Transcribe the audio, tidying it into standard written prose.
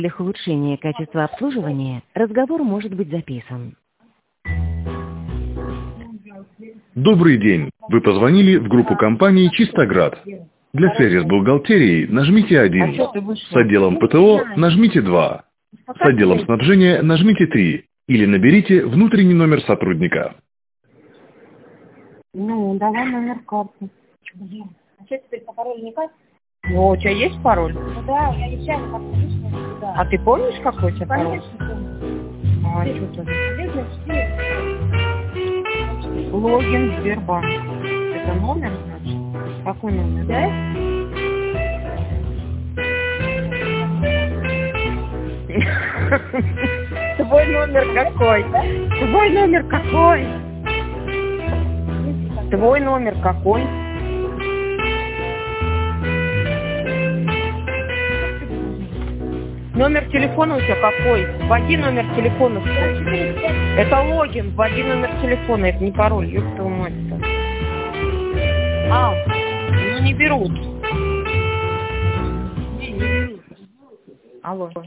Для улучшения качества обслуживания разговор может быть записан. Добрый день. Вы позвонили в группу компании «Чистоград». Для связи с бухгалтерией нажмите 1. С отделом ПТО нажмите 2. С отделом снабжения нажмите 3. Или наберите внутренний номер сотрудника. Ну, давай номер карты. А что теперь по паролю никак? Ну, у тебя есть пароль? Ну да, я нечаянно как-то вышла туда. А ты помнишь, какой у тебя пароль? Конечно, помню. А что ты? Где, значит, Логин Сбербанк. Это номер, значит? Какой номер? да? Твой номер какой? Твой номер какой? Твой номер какой? Номер телефона у тебя какой? Вводи номер телефона. Это логин. Вводи номер телефона. Это не пароль. Ёб твою мать-то. Ну не берут. Не берут. Алло.